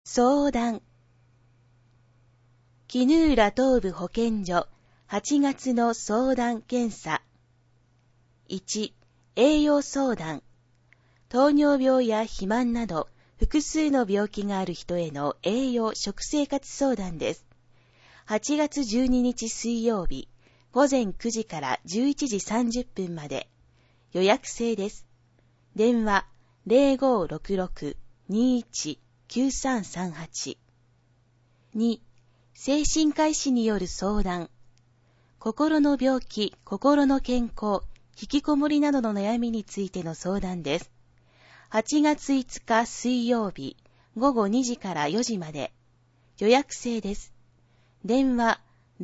相談。絹浦東部保健所8月の相談検査。1、栄養相談。糖尿病や肥満など複数の病気がある人への栄養食生活相談です。8月12日水曜日、午前9時から11時30分まで。予約制です。電話 0566-21-9338。2、精神科医師による相談。心の病気、心の健康、引きこもりなどの悩みについての相談です。8月5日水曜日、午後2時から4時まで。予約制です。電話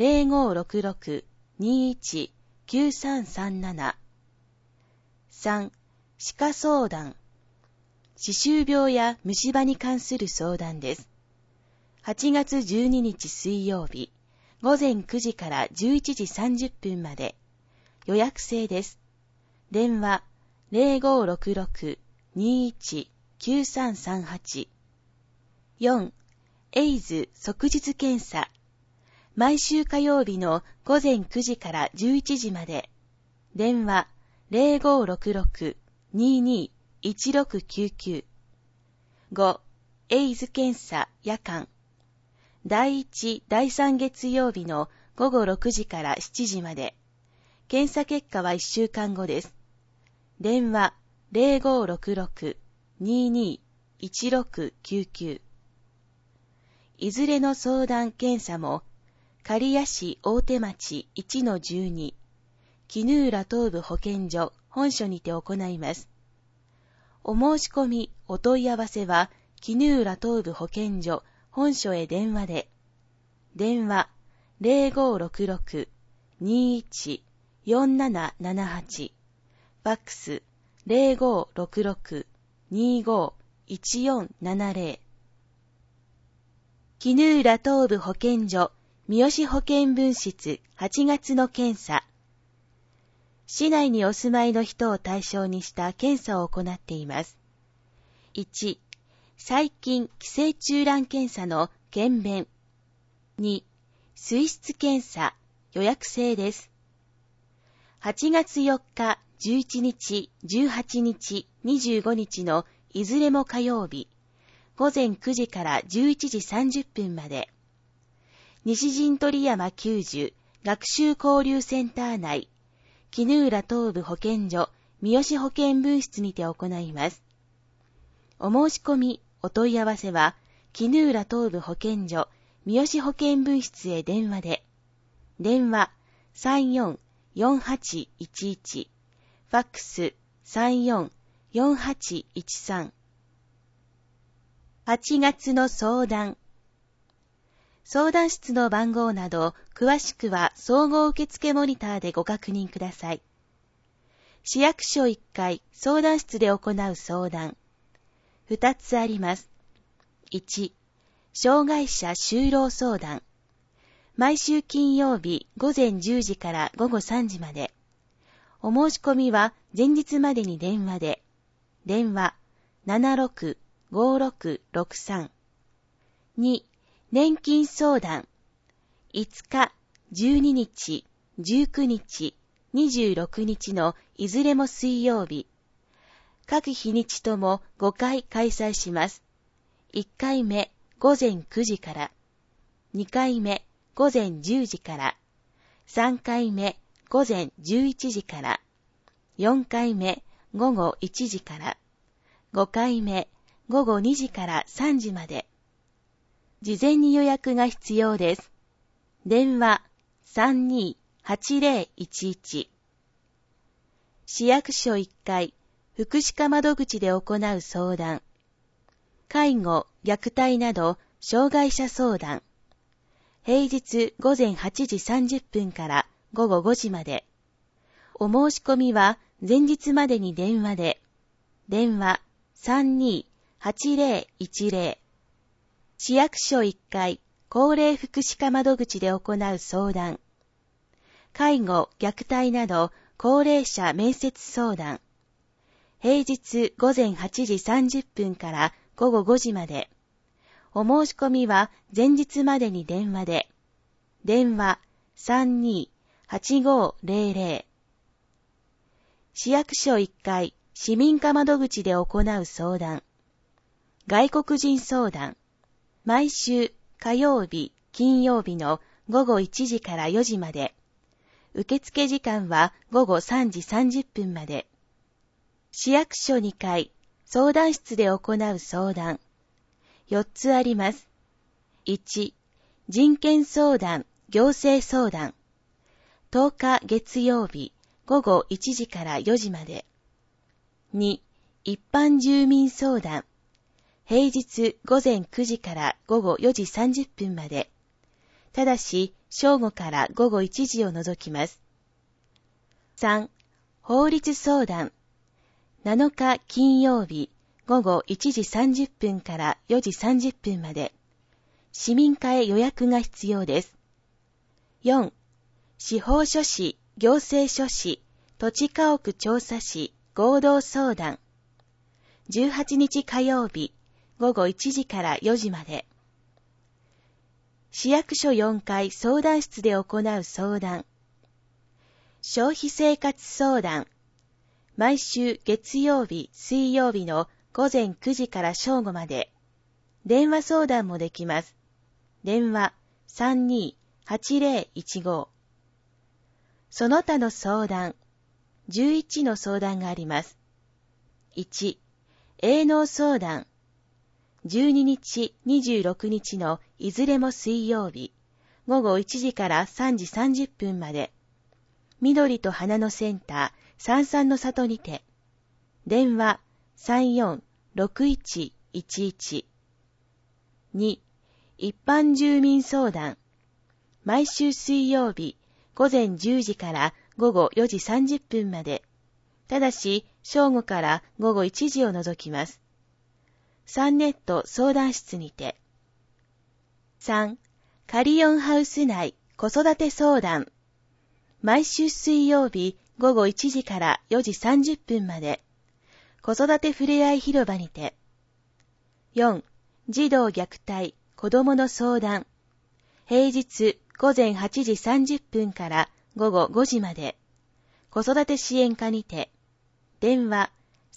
0566-21-9337。3、歯科相談。歯周病や虫歯に関する相談です。8月12日水曜日、午前9時から11時30分まで。予約制です。電話 0566-21-9338。4、エイズ即日検査。毎週火曜日の午前9時から11時まで。電話 0566-22-1699。5、エイズ検査夜間。第1、第3月曜日の午後6時から7時まで。検査結果は1週間後です。電話 0566-22-1699。いずれの相談検査も、刈谷市大手町 1-12、絹浦東部保健所本所にて行います。お申し込み、お問い合わせは、絹浦東部保健所本所へ電話で。電話 0566-21-4778。ファックス 0566-25-1470。絹浦東部保健所三好保健分室8月の検査。市内にお住まいの人を対象にした検査を行っています。1、細菌寄生虫卵検査の検便。2、水質検査、予約制です。8月4日、11日、18日、25日のいずれも火曜日、午前9時から11時30分まで。西陣鳥山90学習交流センター内、絹浦東部保健所三好保健分室にて行います。お申し込み、お問い合わせは、絹浦東部保健所三好保健分室へ電話で。電話 34-4811。ファックス 34-4813。8月の相談。相談室の番号など、詳しくは総合受付モニターでご確認ください。市役所1階相談室で行う相談。2つあります。1、障害者就労相談。毎週金曜日午前10時から午後3時まで。お申し込みは前日までに電話で。電話 765663。2、年金相談。5日、12日、19日、26日のいずれも水曜日。各日にちとも5回開催します。1回目、午前9時から。2回目、午前10時から。3回目、午前11時から。4回目、午後1時から。5回目、午後2時から3時まで。事前に予約が必要です。電話 32-8011。市役所1階、福祉課窓口で行う相談。介護、虐待など、障害者相談。平日午前8時30分から午後5時まで。お申し込みは前日までに電話で。電話 32-8010。市役所1階、高齢福祉課窓口で行う相談。介護、虐待など、高齢者面接相談。平日午前8時30分から午後5時まで。 お申し込みは前日までに電話で。電話 32-8500。市役所1階市民課窓口で行う相談。外国人相談。毎週火曜日、金曜日の午後1時から4時まで。受付時間は午後3時30分まで。市役所2階相談室で行う相談。4つあります。1、人権相談、行政相談。10日月曜日午後1時から4時まで。2、一般住民相談。平日午前9時から午後4時30分まで。ただし、正午から午後1時を除きます。3、法律相談。7日金曜日午後1時30分から4時30分まで。市民課へ予約が必要です。4、司法書士、行政書士、土地家屋調査士、合同相談。18日火曜日午後1時から4時まで。市役所4階相談室で行う相談。消費生活相談。毎週月曜日、水曜日の午前9時から正午まで。電話相談もできます。電話 32-8015。その他の相談。11の相談があります。1、営農相談。12日、26日のいずれも水曜日、午後1時から3時30分まで。緑と花のセンター、三々の里にて。電話 34-6111。2、一般住民相談。毎週水曜日、午前10時から午後4時30分まで。ただし、正午から午後1時を除きます。サンネット相談室にて。3、カリオンハウス内子育て相談。毎週水曜日午後1時から4時30分まで。子育てふれあい広場にて。4、児童虐待、子供の相談。平日午前8時30分から午後5時まで。子育て支援課にて。電話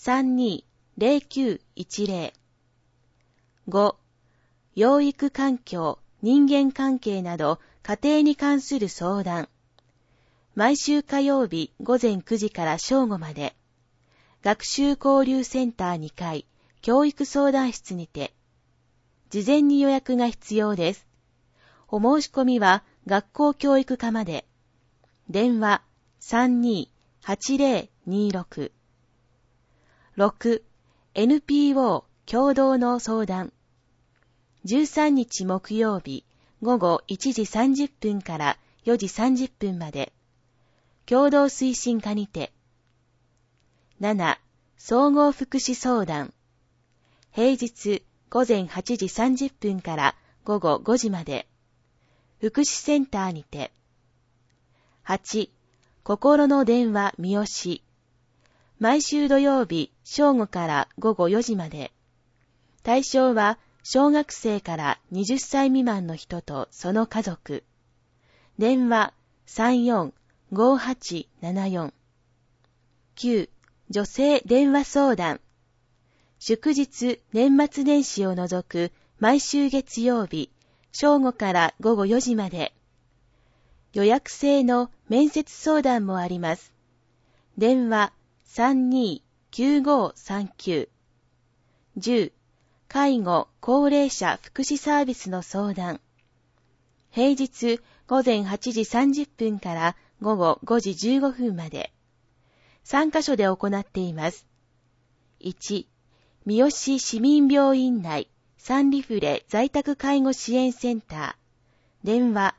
32-0910。5、養育環境、人間関係など家庭に関する相談。毎週火曜日午前9時から正午まで。学習交流センター2階、教育相談室にて。事前に予約が必要です。お申し込みは学校教育課まで。電話 32-8026。6、NPO 共同の相談。13日木曜日午後1時30分から4時30分まで。共同推進課にて。7、総合福祉相談。平日午前8時30分から午後5時まで。福祉センターにて。8、心の電話三好。毎週土曜日正午から午後4時まで。対象は小学生から20歳未満の人とその家族。電話 34-5874。9、女性電話相談。祝日年末年始を除く毎週月曜日正午から午後4時まで。予約制の面接相談もあります。電話 32-9539。10、介護・高齢者福祉サービスの相談。平日午前8時30分から午後5時15分まで。3カ所で行っています。1、三好市民病院内サンリフレ在宅介護支援センター。電話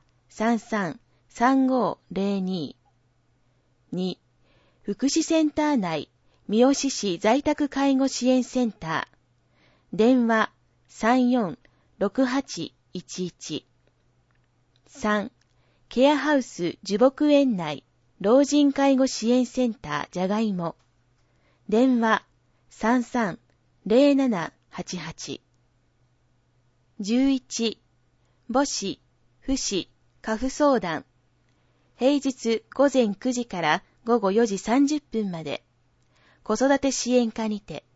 33-3502。2、福祉センター内三好市在宅介護支援センター。電話 34-6811。3、ケアハウス樹木園内老人介護支援センターじゃがいも。電話 33-0788。 11、母子、父子、家父相談。平日午前9時から午後4時30分まで。子育て支援課にて。